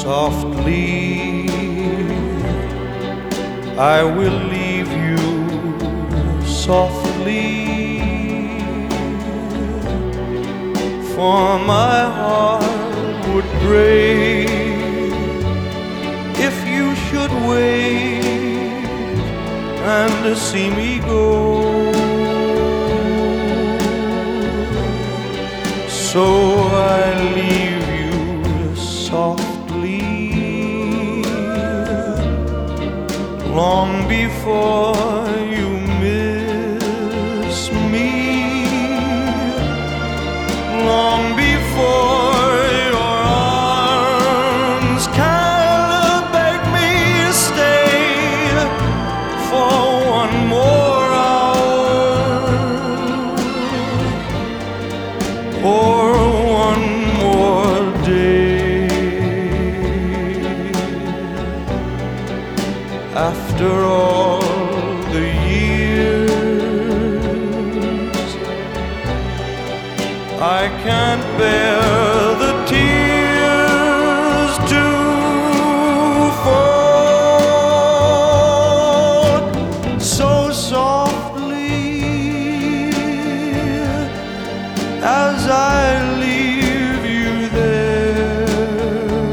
softly I will leave you softly, for my heart would break if you should wait and see me go. So I leave you softly, long before you miss me, long before your arms can beg me to stay for one more hour or one more day. After all the years, I can't bear the tears to fall. So softly as I leave you there,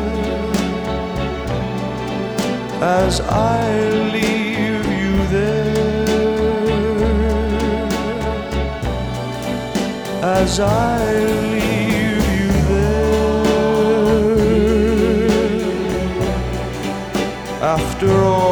as I leave you there, as I leave you there, after all